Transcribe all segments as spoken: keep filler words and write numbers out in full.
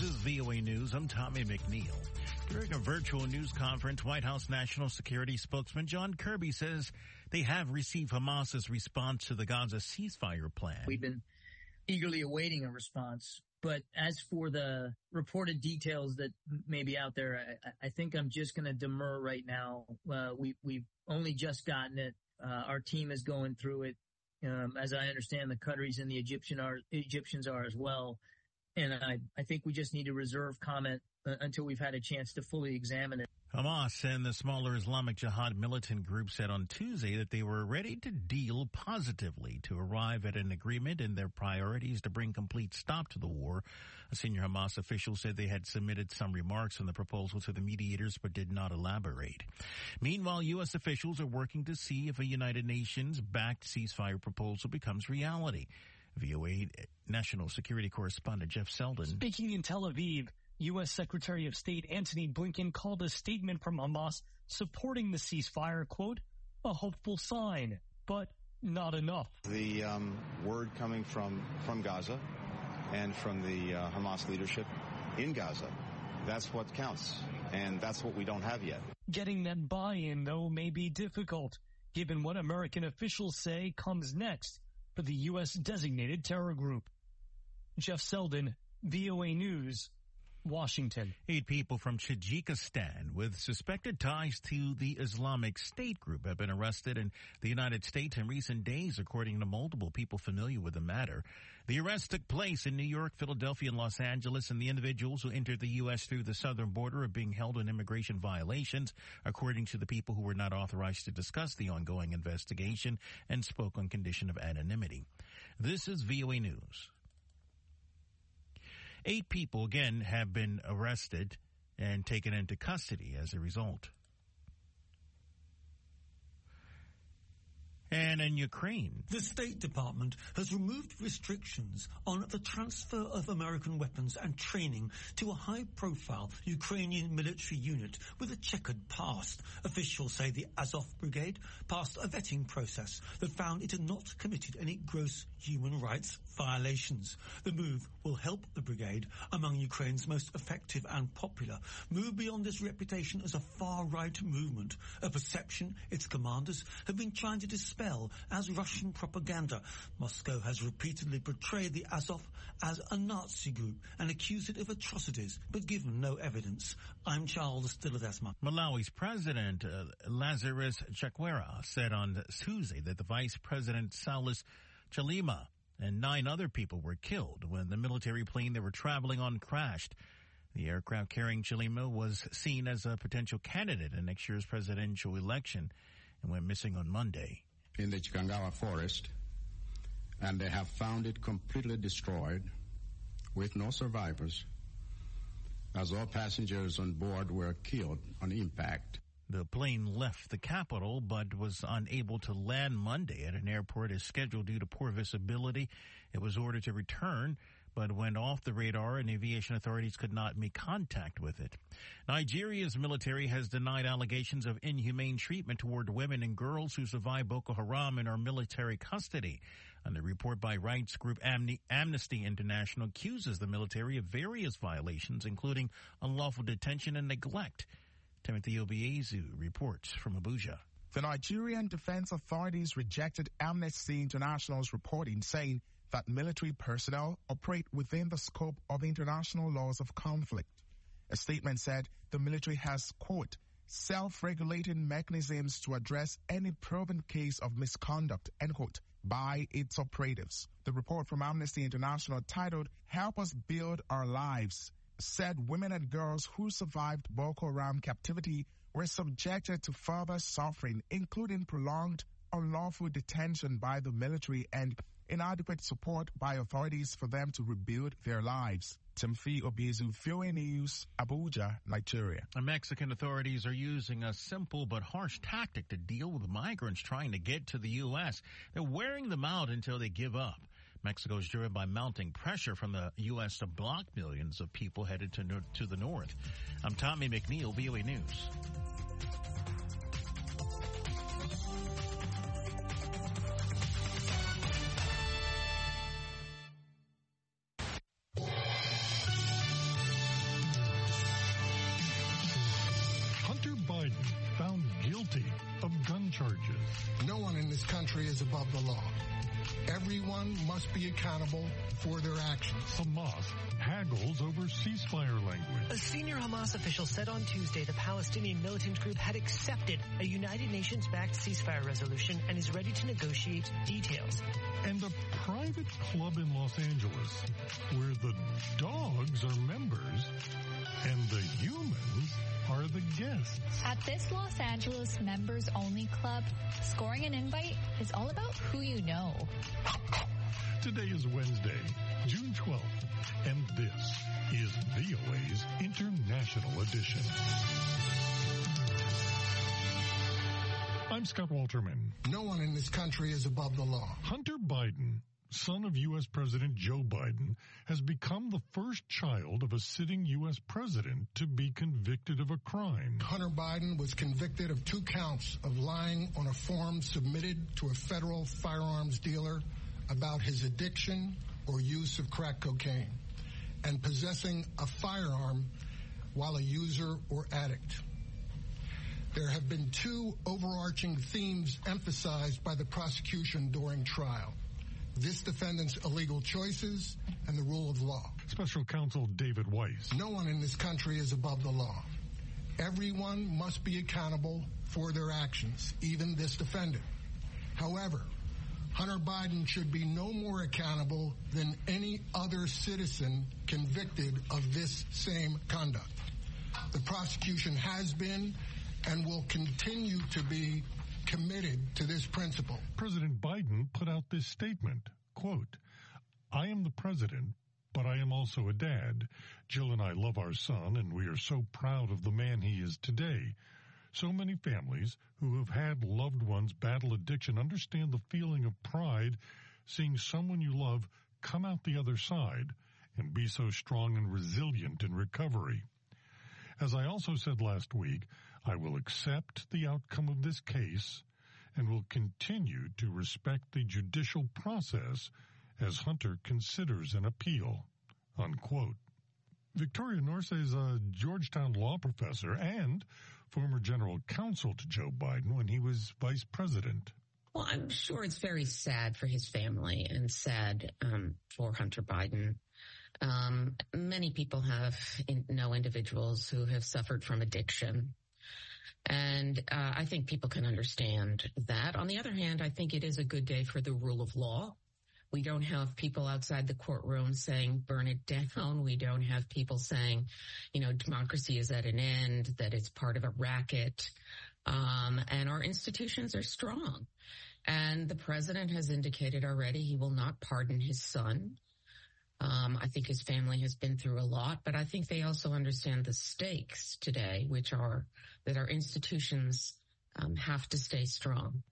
is V O A News. I'm Tommy McNeil. During a virtual news conference, White House National Security spokesman John Kirby says they have received Hamas's response to the Gaza ceasefire plan. We've been eagerly awaiting a response. But as for the reported details that may be out there, I, I think I'm just going to demur right now. Uh, we, we've only just gotten it. Uh, our team is going through it. Um, as I understand, the Qataris and the Egyptian are, Egyptians are as well. And I, I think we just need to reserve comment uh, until we've had a chance to fully examine it. Hamas and the smaller Islamic Jihad militant group said on Tuesday that they were ready to deal positively to arrive at an agreement in their priorities to bring complete stop to the war. A senior Hamas official said they had submitted some remarks on the proposal to the mediators but did not elaborate. Meanwhile, U S officials are working to see if a United Nations-backed ceasefire proposal becomes reality. V O A National Security Correspondent Jeff Selden. Speaking in Tel Aviv, U S Secretary of State Antony Blinken called a statement from Hamas supporting the ceasefire, quote, a hopeful sign, but not enough. The um, word coming from, from Gaza and from the uh, Hamas leadership in Gaza, that's what counts, and that's what we don't have yet. Getting that buy-in, though, may be difficult, given what American officials say comes next for the U S designated terror group. Jeff Selden, V O A News, Washington. Eight people from Tajikistan with suspected ties to the Islamic State group have been arrested in the United States in recent days, according to multiple people familiar with the matter. The arrest took place in New York, Philadelphia, and Los Angeles, and the individuals who entered the U S through the southern border are being held on immigration violations, according to the people who were not authorized to discuss the ongoing investigation and spoke on condition of anonymity. This is V O A News. Eight people, again, have been arrested and taken into custody as a result. And in Ukraine, the State Department has removed restrictions on the transfer of American weapons and training to a high-profile Ukrainian military unit with a checkered past. Officials say the Azov Brigade passed a vetting process that found it had not committed any gross human rights violations. The move will help the brigade, among Ukraine's most effective and popular, move beyond its reputation as a far-right movement, a perception its commanders have been trying to dispel as Russian propaganda. Moscow has repeatedly portrayed the Azov as a Nazi group and accused it of atrocities, but given no evidence. I'm Charles Dilladesma. Malawi's President uh, Lazarus Chakwera said on Tuesday that the Vice President Saulus Chalima and nine other people were killed when the military plane they were traveling on crashed. The aircraft carrying Chalima was seen as a potential candidate in next year's presidential election and went missing on Monday. In the Chikangawa forest, and they have found it completely destroyed with no survivors, as all passengers on board were killed on impact. The plane left the capital but was unable to land Monday at an airport as scheduled due to poor visibility. It was ordered to return but went off the radar and aviation authorities could not make contact with it. Nigeria's military has denied allegations of inhumane treatment toward women and girls who survived Boko Haram and are military custody. And the report by rights group Amne- Amnesty International accuses the military of various violations, including unlawful detention and neglect. Timothy Obiezu reports from Abuja. The Nigerian Defense Authorities rejected Amnesty International's reporting, saying that military personnel operate within the scope of international laws of conflict. A statement said the military has, quote, self-regulating mechanisms to address any proven case of misconduct, end quote, by its operatives. The report from Amnesty International, titled Help Us Build Our Lives, said women and girls who survived Boko Haram captivity were subjected to further suffering, including prolonged, unlawful detention by the military and inadequate support by authorities for them to rebuild their lives. Timothy Obiezu, V O A News, Abuja, Nigeria. Mexican authorities are using a simple but harsh tactic to deal with migrants trying to get to the U S. They're wearing them out until they give up. Mexico is driven by mounting pressure from the U S to block millions of people headed to, to the north. I'm Tommy McNeil, V O A News. country is above the law. Everyone must be accountable for their actions. Hamas haggles over ceasefire language. A senior Hamas official said on Tuesday the Palestinian militant group had accepted a United Nations-backed ceasefire resolution and is ready to negotiate details. And a private club in Los Angeles where the dogs are members and the humans are the guests. At this Los Angeles members-only club, scoring an invite is all about who you know. Today is Wednesday, June twelfth, and this is V O A's International Edition. I'm Scott Walterman. No one in this country is above the law. Hunter Biden, son of U S President Joe Biden, has become the first child of a sitting U S president to be convicted of a crime. Hunter Biden was convicted of two counts of lying on a form submitted to a federal firearms dealer about his addiction or use of crack cocaine and possessing a firearm while a user or addict. There have been two overarching themes emphasized by the prosecution during trial: this defendant's illegal choices and the rule of law. Special Counsel David Weiss. No one in this country is above the law. Everyone must be accountable for their actions, even this defendant. However, Hunter Biden should be no more accountable than any other citizen convicted of this same conduct. The prosecution has been and will continue to be committed to this principle. President Biden put out this statement, quote, "I am the president, but I am also a dad. Jill and I love our son, and we are so proud of the man he is today. So many families who have had loved ones battle addiction understand the feeling of pride seeing someone you love come out the other side and be so strong and resilient in recovery. As I also said last week, I will accept the outcome of this case and will continue to respect the judicial process as Hunter considers an appeal," unquote. Victoria Norse is a Georgetown law professor and former general counsel to Joe Biden when he was vice president. Well, I'm sure it's very sad for his family and sad um, for Hunter Biden. Um, many people have in, know individuals who have suffered from addiction. And uh, I think people can understand that. On the other hand, I think it is a good day for the rule of law. We don't have people outside the courtroom saying, burn it down. We don't have people saying, you know, democracy is at an end, that it's part of a racket. Um, and our institutions are strong. And the president has indicated already he will not pardon his son. Um, I think his family has been through a lot, but I think they also understand the stakes today, which are that our institutions um, have to stay strong.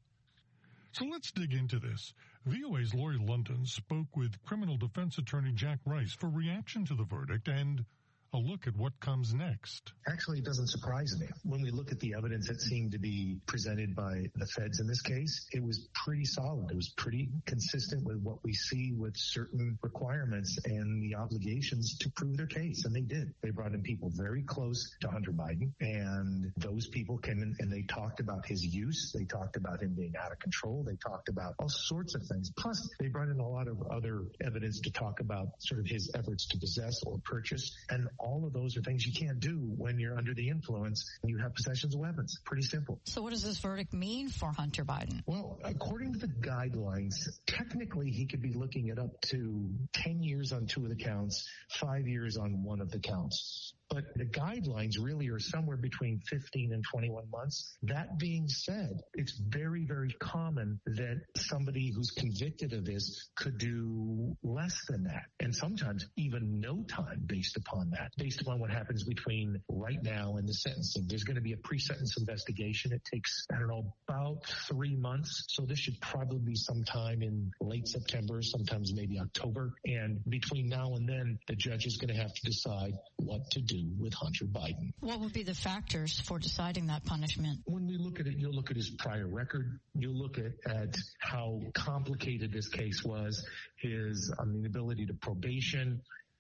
So let's dig into this. V O A's Lori London spoke with criminal defense attorney Jack Rice for reaction to the verdict and a look at what comes next. Actually, it doesn't surprise me. When we look at the evidence that seemed to be presented by the feds in this case, it was pretty solid. It was pretty consistent with what we see with certain requirements and the obligations to prove their case. And they did. They brought in people very close to Hunter Biden, and those people came in and they talked about his use. They talked about him being out of control. They talked about all sorts of things. Plus, they brought in a lot of other evidence to talk about sort of his efforts to possess or purchase. And all of those are things you can't do when you're under the influence and you have possessions of weapons. Pretty simple. So what does this verdict mean for Hunter Biden? Well, according to the guidelines, technically he could be looking at up to ten years on two of the counts, five years on one of the counts. But the guidelines really are somewhere between fifteen and twenty-one months. That being said, it's very, very common that somebody who's convicted of this could do less than that. And sometimes even no time based upon that, based upon what happens between right now and the sentencing. There's going to be a pre-sentence investigation. It takes, I don't know, about three months. So this should probably be sometime in late September, sometimes maybe October. And between now and then, the judge is going to have to decide what to do with Hunter Biden. What would be the factors for deciding that punishment? When we look at it, you'll look at his prior record. You'll look at, at how complicated this case was, his, I mean, ability to probation,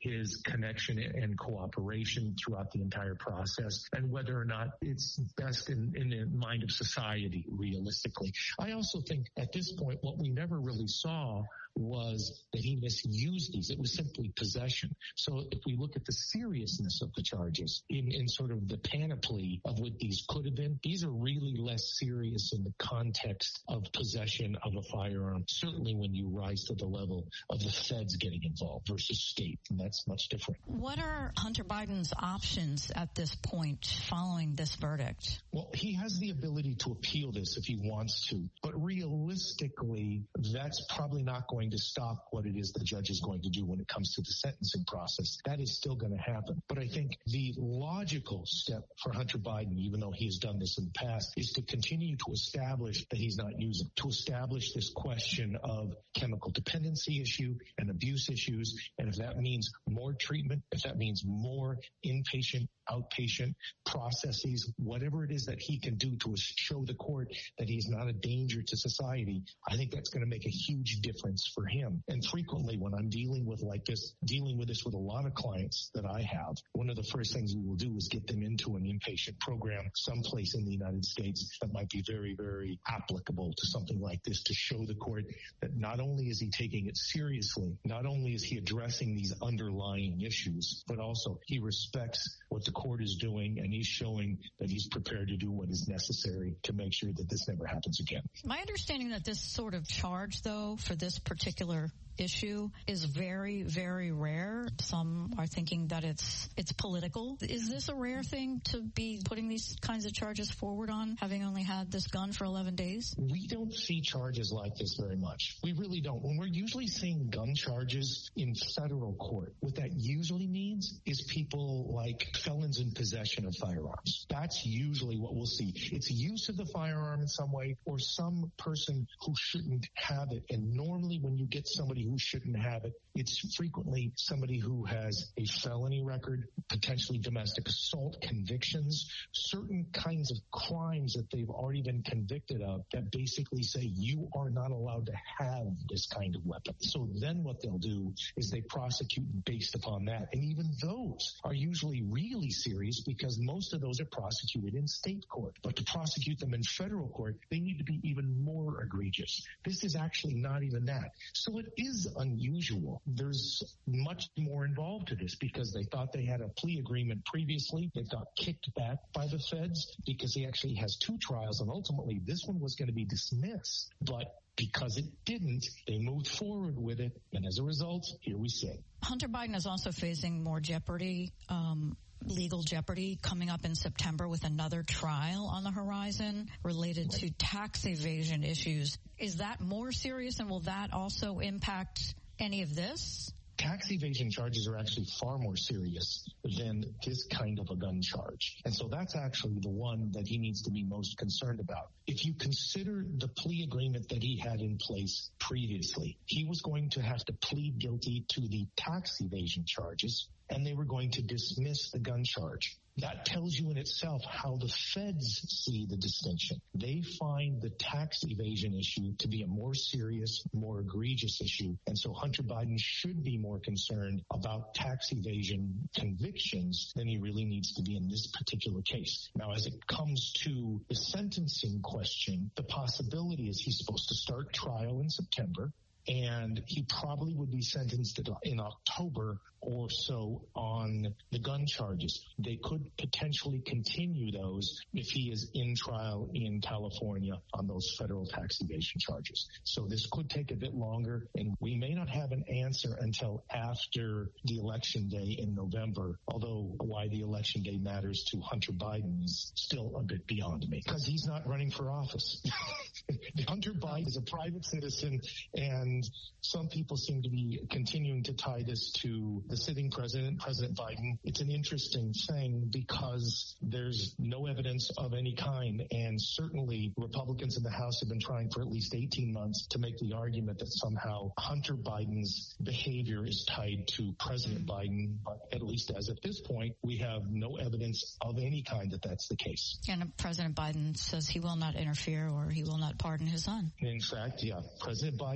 his connection and cooperation throughout the entire process, and whether or not it's best in, in the mind of society, realistically. I also think at this point, what we never really saw was that he misused these. It was simply possession. So if we look at the seriousness of the charges in, in sort of the panoply of what these could have been, these are really less serious in the context of possession of a firearm, certainly when you rise to the level of the feds getting involved versus state, and that's much different. What are Hunter Biden's options at this point following this verdict? Well, he has the ability to appeal this if he wants to, but realistically, that's probably not going to stop what it is the judge is going to do when it comes to the sentencing process. That is still going to happen. But I think the logical step for Hunter Biden, even though he has done this in the past, is to continue to establish that he's not using, to establish this question of chemical dependency issue and abuse issues. And if that means more treatment, if that means more inpatient, outpatient processes, whatever it is that he can do to show the court that he's not a danger to society, I think that's going to make a huge difference for him. And frequently when I'm dealing with like this, dealing with this with a lot of clients that I have, one of the first things we will do is get them into an inpatient program someplace in the United States that might be very, very applicable to something like this, to show the court that not only is he taking it seriously, not only is he addressing these underlying issues, but also he respects what the court is doing, and he's showing that he's prepared to do what is necessary to make sure that this never happens again. My understanding that this sort of charge, though, for this particular issue is very, very rare. Some are thinking that it's it's political. Is this a rare thing to be putting these kinds of charges forward on, having only had this gun for eleven days? We don't see charges like this very much. We really don't. When we're usually seeing gun charges in federal court, what that usually means is people like felons in possession of firearms. That's usually what we'll see. It's use of the firearm in some way, or some person who shouldn't have it. And normally when you get somebody who shouldn't have it, it's frequently somebody who has a felony record, potentially domestic assault convictions, certain kinds of crimes that they've already been convicted of that basically say you are not allowed to have this kind of weapon. So then what they'll do is they prosecute based upon that. And even those are usually really serious because most of those are prosecuted in state court. But to prosecute them in federal court, they need to be even more egregious. This is actually not even that. So it is unusual. There's much more involved to this because they thought they had a plea agreement previously. They got kicked back by the feds because he actually has two trials, and ultimately this one was going to be dismissed. But because it didn't, they moved forward with it, and as a result, here we sit. Hunter Biden is also facing more jeopardy, um, legal jeopardy, coming up in September with another trial on the horizon related to tax evasion issues. Is that more serious, and will that also impact any of this? Tax evasion charges are actually far more serious than this kind of a gun charge. And so that's actually the one that he needs to be most concerned about. If you consider the plea agreement that he had in place previously, he was going to have to plead guilty to the tax evasion charges, and they were going to dismiss the gun charge. That tells you in itself how the feds see the distinction. They find the tax evasion issue to be a more serious, more egregious issue. And so Hunter Biden should be more concerned about tax evasion convictions than he really needs to be in this particular case. Now, as it comes to the sentencing question, the possibility is he's supposed to start trial in September, and he probably would be sentenced in October or so on the gun charges. They could potentially continue those if he is in trial in California on those federal tax evasion charges. So this could take a bit longer, and we may not have an answer until after the election day in November, although why the election day matters to Hunter Biden is still a bit beyond me, because he's not running for office. Hunter Biden is a private citizen, and some people seem to be continuing to tie this to the sitting president, President Biden. It's an interesting thing because there's no evidence of any kind, and certainly Republicans in the House have been trying for at least eighteen months to make the argument that somehow Hunter Biden's behavior is tied to President Biden, but at least as at this point, we have no evidence of any kind that that's the case. And President Biden says he will not interfere or he will not pardon his son. In fact, yeah, President Biden said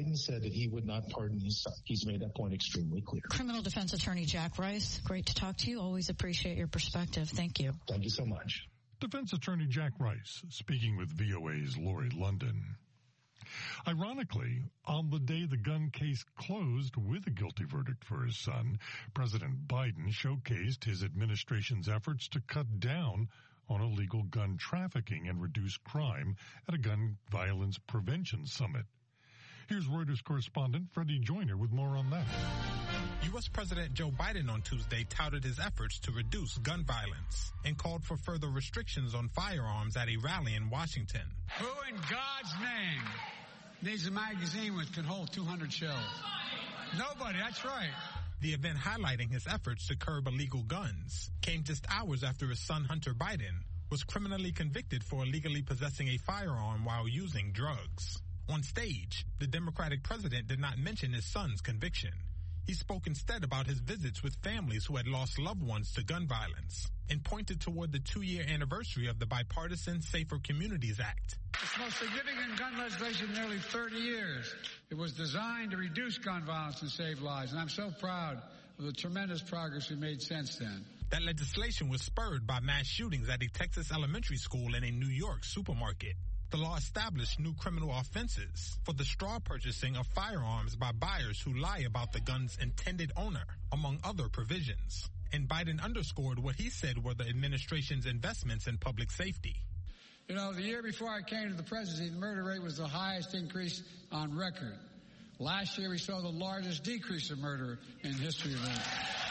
that he would not pardon his son. He's made that point extremely clear. Criminal defense attorney Jack Rice, great to talk to you. Always appreciate your perspective. Thank you. Thank you so much. Defense attorney Jack Rice, speaking with V O A's Lori London. Ironically, on the day the gun case closed with a guilty verdict for his son, President Biden showcased his administration's efforts to cut down on illegal gun trafficking and reduce crime at a gun violence prevention summit. Here's Reuters correspondent Freddie Joyner with more on that. U S. President Joe Biden on Tuesday touted his efforts to reduce gun violence and called for further restrictions on firearms at a rally in Washington. Who in God's name needs a magazine which can hold two hundred shells? Nobody, that's right. The event, highlighting his efforts to curb illegal guns, came just hours after his son Hunter Biden was criminally convicted for illegally possessing a firearm while using drugs. On stage, the Democratic president did not mention his son's conviction. He spoke instead about his visits with families who had lost loved ones to gun violence and pointed toward the two-year anniversary of the bipartisan Safer Communities Act. It's the most significant gun legislation in nearly thirty years. It was designed to reduce gun violence and save lives, and I'm so proud of the tremendous progress we've made since then. That legislation was spurred by mass shootings at a Texas elementary school and a New York supermarket. The law established new criminal offenses for the straw purchasing of firearms by buyers who lie about the gun's intended owner, among other provisions. And Biden underscored what he said were the administration's investments in public safety. You know, the year before I came to the presidency, the murder rate was the highest increase on record. Last year, we saw the largest decrease of murder in history of it.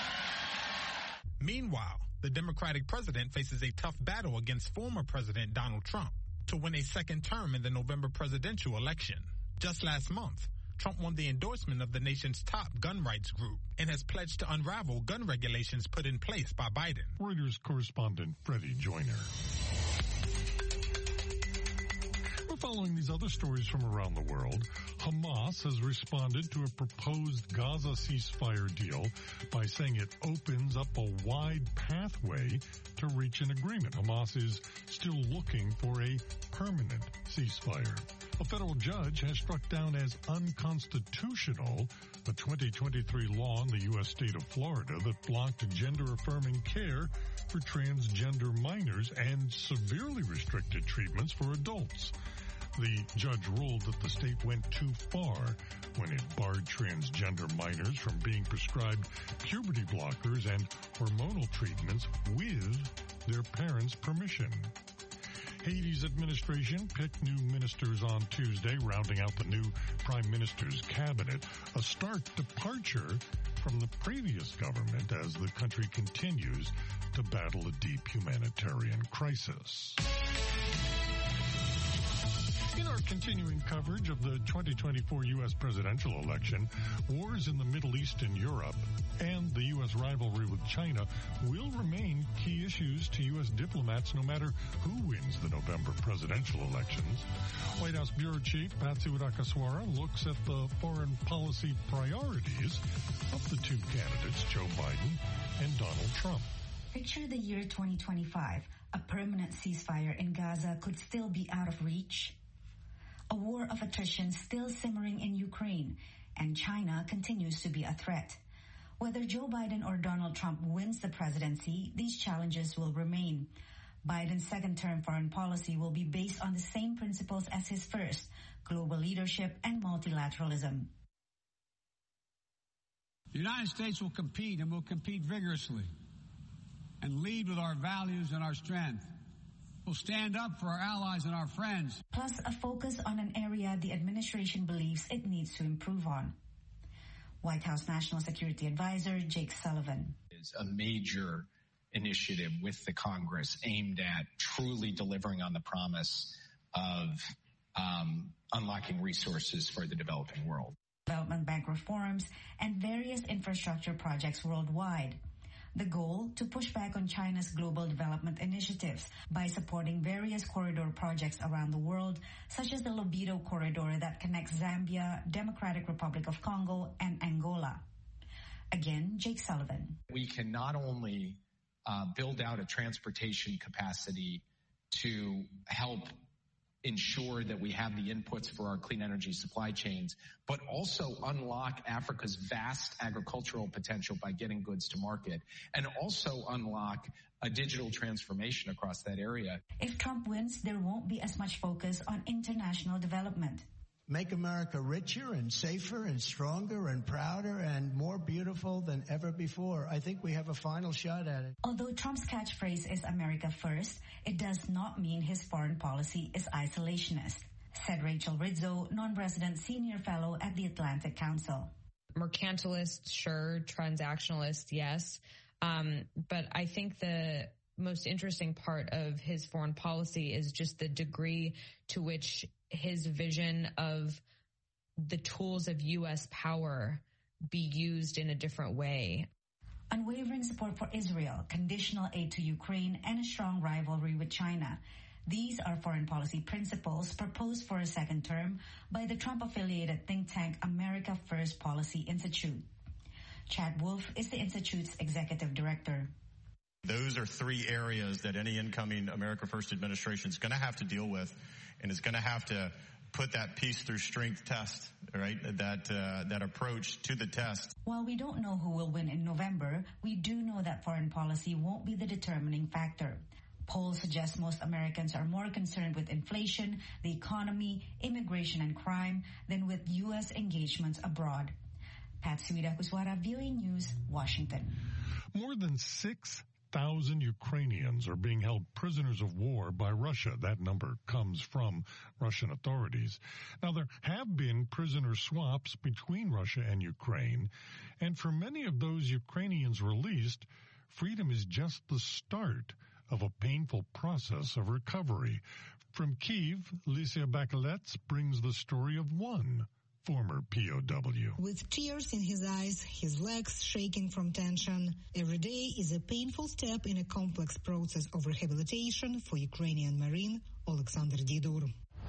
Meanwhile, the Democratic president faces a tough battle against former President Donald Trump to win a second term in the November presidential election. Just last month, Trump won the endorsement of the nation's top gun rights group and has pledged to unravel gun regulations put in place by Biden. Reuters correspondent Freddie Joyner. Following these other stories from around the world, Hamas has responded to a proposed Gaza ceasefire deal by saying it opens up a wide pathway to reach an agreement. Hamas is still looking for a permanent ceasefire. A federal judge has struck down as unconstitutional a twenty twenty-three law in the U S state of Florida that blocked gender-affirming care for transgender minors and severely restricted treatments for adults. The judge ruled that the state went too far when it barred transgender minors from being prescribed puberty blockers and hormonal treatments with their parents' permission. Haiti's administration picked new ministers on Tuesday, rounding out the new prime minister's cabinet, a stark departure from the previous government as the country continues to battle a deep humanitarian crisis. In our continuing coverage of the twenty twenty-four U S presidential election, wars in the Middle East and Europe, and the U S rivalry with China will remain key issues to U S diplomats no matter who wins the November presidential elections. White House Bureau Chief Patsy Widakuswara looks at the foreign policy priorities of the two candidates, Joe Biden and Donald Trump. Picture the year twenty twenty-five. A permanent ceasefire in Gaza could still be out of reach. A war of attrition still simmering in Ukraine, and China continues to be a threat. Whether Joe Biden or Donald Trump wins the presidency, these challenges will remain. Biden's second-term foreign policy will be based on the same principles as his first, global leadership and multilateralism. The United States will compete, and will compete vigorously, and lead with our values and our strength. We'll stand up for our allies and our friends. Plus a focus on an area the administration believes it needs to improve on. White House National Security Advisor Jake Sullivan. It's a major initiative with the Congress aimed at truly delivering on the promise of um, unlocking resources for the developing world. Development Bank reforms and various infrastructure projects worldwide. The goal, to push back on China's global development initiatives by supporting various corridor projects around the world, such as the Lobito Corridor that connects Zambia, Democratic Republic of Congo, and Angola. Again, Jake Sullivan. We can not only uh, build out a transportation capacity to help ensure that we have the inputs for our clean energy supply chains, but also unlock Africa's vast agricultural potential by getting goods to market, and also unlock a digital transformation across that area. If Trump wins, there won't be as much focus on international development. Make America richer and safer and stronger and prouder and more beautiful than ever before. I think we have a final shot at it. Although Trump's catchphrase is America first, it does not mean his foreign policy is isolationist, said Rachel Rizzo, non-resident senior fellow at the Atlantic Council. Mercantilist, sure. Transactionalist, yes. Um, but I think the most interesting part of his foreign policy is just the degree to which his vision of the tools of U S power be used in a different way. Unwavering support for Israel, conditional aid to Ukraine, and a strong rivalry with China. These are foreign policy principles proposed for a second term by the Trump-affiliated think tank America First Policy Institute. Chad Wolf is the Institute's executive director. Those are three areas that any incoming America First administration is going to have to deal with, and is going to have to put that peace through strength test, right? That uh, that approach to the test. While we don't know who will win in November, we do know that foreign policy won't be the determining factor. Polls suggest most Americans are more concerned with inflation, the economy, immigration, and crime than with U S engagements abroad. Patsy Widakuswara, V O A News, Washington. More than six thousand Ukrainians are being held prisoners of war by Russia. That number comes from Russian authorities. Now, there have been prisoner swaps between Russia and Ukraine, and for many of those Ukrainians released, freedom is just the start of a painful process of recovery. From Kyiv, Licia Bakalets brings the story of one former P O W. With tears in his eyes, his legs shaking from tension, every day is a painful step in a complex process of rehabilitation for Ukrainian Marine Alexander Didur.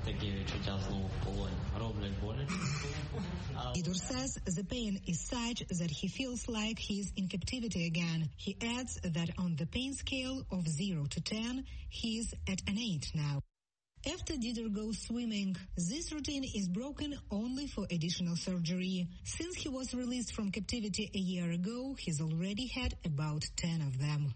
Didur says the pain is such that he feels like he's in captivity again. He adds that on the pain scale of zero to ten, he's at an eight now. After Didur goes swimming, this routine is broken only for additional surgery. Since he was released from captivity a year ago, he's already had about ten of them.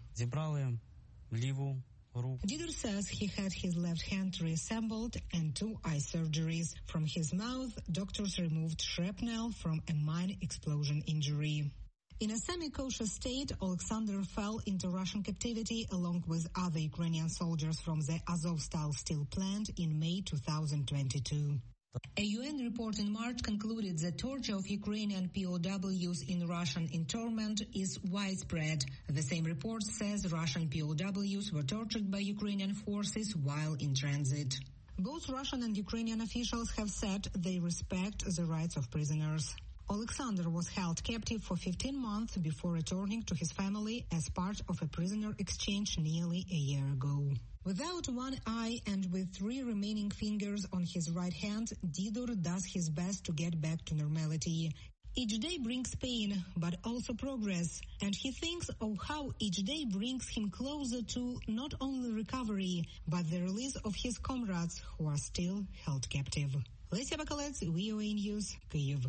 Didur says he had his left hand reassembled and two eye surgeries. From his mouth, doctors removed shrapnel from a mine explosion injury. In a semi-kosher state, Alexander fell into Russian captivity along with other Ukrainian soldiers from the Azovstal steel plant in May two thousand twenty-two. A U N report in March concluded that torture of Ukrainian P O Ws in Russian internment is widespread. The same report says Russian P O Ws were tortured by Ukrainian forces while in transit. Both Russian and Ukrainian officials have said they respect the rights of prisoners. Alexander was held captive for fifteen months before returning to his family as part of a prisoner exchange nearly a year ago. Without one eye and with three remaining fingers on his right hand, Didur does his best to get back to normality. Each day brings pain, but also progress, and he thinks of how each day brings him closer to not only recovery, but the release of his comrades who are still held captive. Lesia Bakalets, V O A News, Kyiv.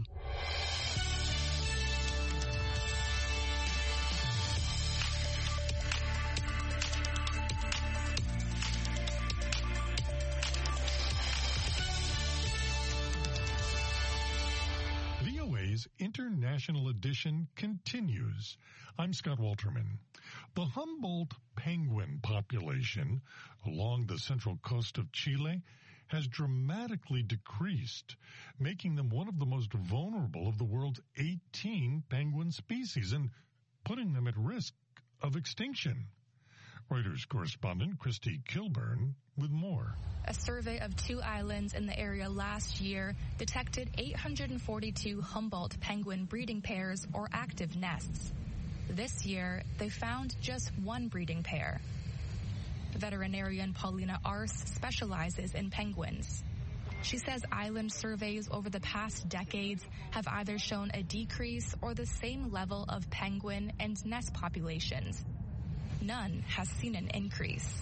V O A's International Edition continues. I'm Scott Walterman. The Humboldt penguin population along the central coast of Chile has dramatically decreased, making them one of the most vulnerable of the world's eighteen penguin species and putting them at risk of extinction. Reuters correspondent Christy Kilburn with more. A survey of two islands in the area last year detected eight hundred forty-two Humboldt penguin breeding pairs or active nests. This year, they found just one breeding pair. Veterinarian Paulina Ars specializes in penguins. She says island surveys over the past decades have either shown a decrease or the same level of penguin and nest populations. None has seen an increase.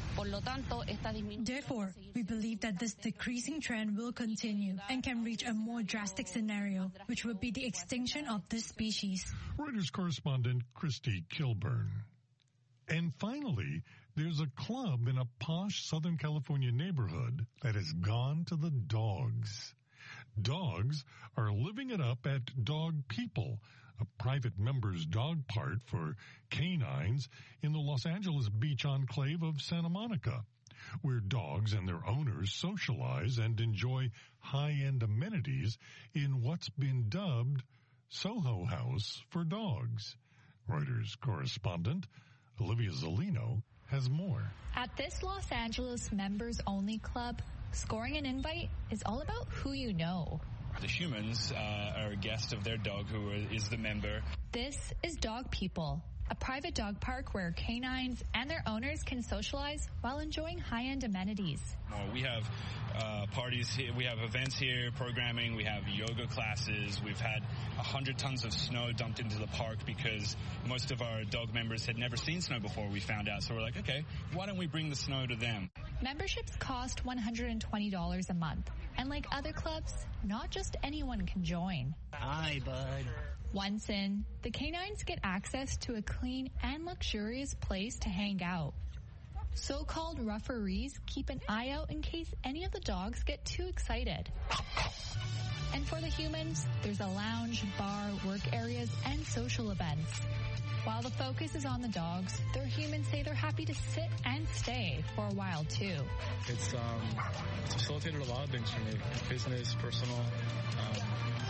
Therefore, we believe that this decreasing trend will continue and can reach a more drastic scenario, which would be the extinction of this species. Reuters correspondent Christy Kilburn. And finally, there's a club in a posh Southern California neighborhood that has gone to the dogs. Dogs are living it up at Dog People, a private members dog park for canines in the Los Angeles beach enclave of Santa Monica, where dogs and their owners socialize and enjoy high-end amenities in what's been dubbed Soho House for dogs. Reuters correspondent Olivia Zolino has more. At this Los Angeles members-only club, scoring an invite is all about who you know. The humans uh, are a guest of their dog who is the member. This is Dog People, a private dog park where canines and their owners can socialize while enjoying high-end amenities. We have uh, parties here, we have events here, programming, we have yoga classes. We've had one hundred tons of snow dumped into the park because most of our dog members had never seen snow before, we found out. So we're like, okay, why don't we bring the snow to them? Memberships cost one hundred twenty dollars a month. And like other clubs, not just anyone can join. Hi, bud. Once in, the canines get access to a clean and luxurious place to hang out. So-called referees keep an eye out in case any of the dogs get too excited. And for the humans, there's a lounge, bar, work areas, and social events. While the focus is on the dogs, their humans say they're happy to sit and stay for a while, too. It's, um, it's facilitated a lot of things for me. Business, personal, um,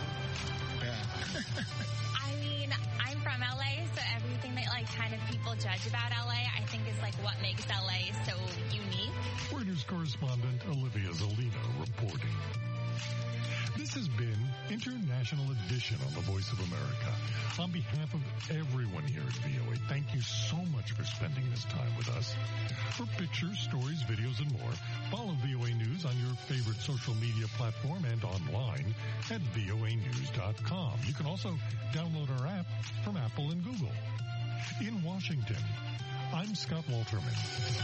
yeah. I mean, I'm from L A, so everything that, like, kind of people judge about L A, I think is, like, what makes L A so unique. Reuters correspondent Olivia Zolino reporting. This has been International Edition on the Voice of America. On behalf of everyone here at V O A, thank you so much for spending this time with us. For pictures, stories, videos, and more, follow V O A News on your favorite social media platform and online at V O A news dot com. You can also download our app from Apple and Google. In Washington, I'm Scott Walterman.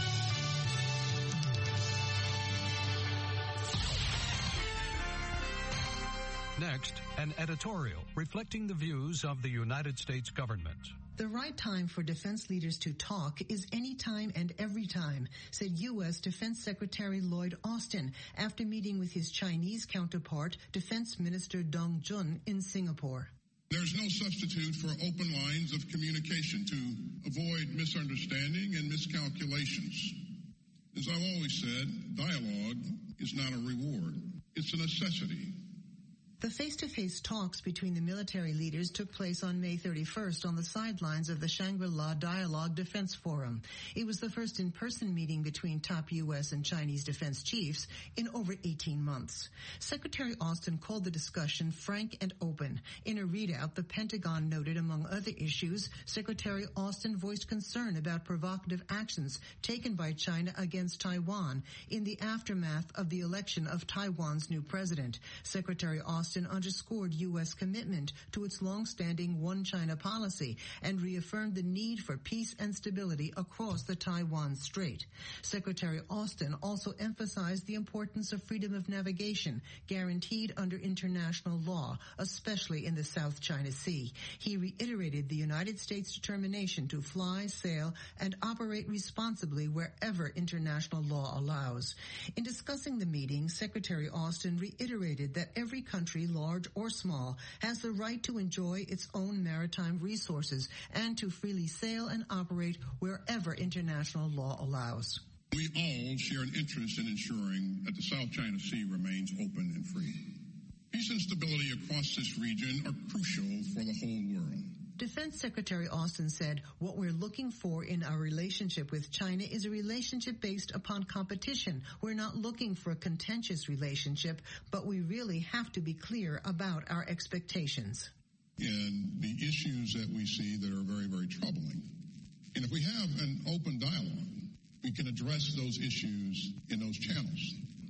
Next, an editorial reflecting the views of the United States government. The right time for defense leaders to talk is any time and every time, said U S. Defense Secretary Lloyd Austin after meeting with his Chinese counterpart, Defense Minister Dong Jun, in Singapore. There's no substitute for open lines of communication to avoid misunderstanding and miscalculations. As I've always said, dialogue is not a reward. It's a necessity. The face-to-face talks between the military leaders took place on May thirty-first on the sidelines of the Shangri-La Dialogue Defense Forum. It was the first in-person meeting between top U S and Chinese defense chiefs in over eighteen months. Secretary Austin called the discussion frank and open. In a readout, the Pentagon noted, among other issues, Secretary Austin voiced concern about provocative actions taken by China against Taiwan in the aftermath of the election of Taiwan's new president. Secretary Austin Austin underscored U S commitment to its long-standing One China policy and reaffirmed the need for peace and stability across the Taiwan Strait. Secretary Austin also emphasized the importance of freedom of navigation guaranteed under international law, especially in the South China Sea. He reiterated the United States' determination to fly, sail, and operate responsibly wherever international law allows. In discussing the meeting, Secretary Austin reiterated that every country, large or small, has the right to enjoy its own maritime resources and to freely sail and operate wherever international law allows. We all share an interest in ensuring that the South China Sea remains open and free. Peace and stability across this region are crucial for the whole world. Defense Secretary Austin said, what we're looking for in our relationship with China is a relationship based upon competition. We're not looking for a contentious relationship, but we really have to be clear about our expectations. And the issues that we see that are very, very troubling. And if we have an open dialogue, we can address those issues in those channels.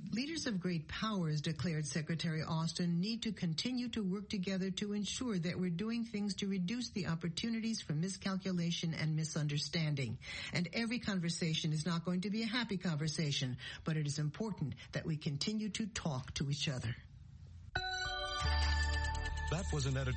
Leaders of great powers, declared Secretary Austin, need to continue to work together to ensure that we're doing things to reduce the opportunities for miscalculation and misunderstanding. And every conversation is not going to be a happy conversation, but it is important that we continue to talk to each other. That was an editorial.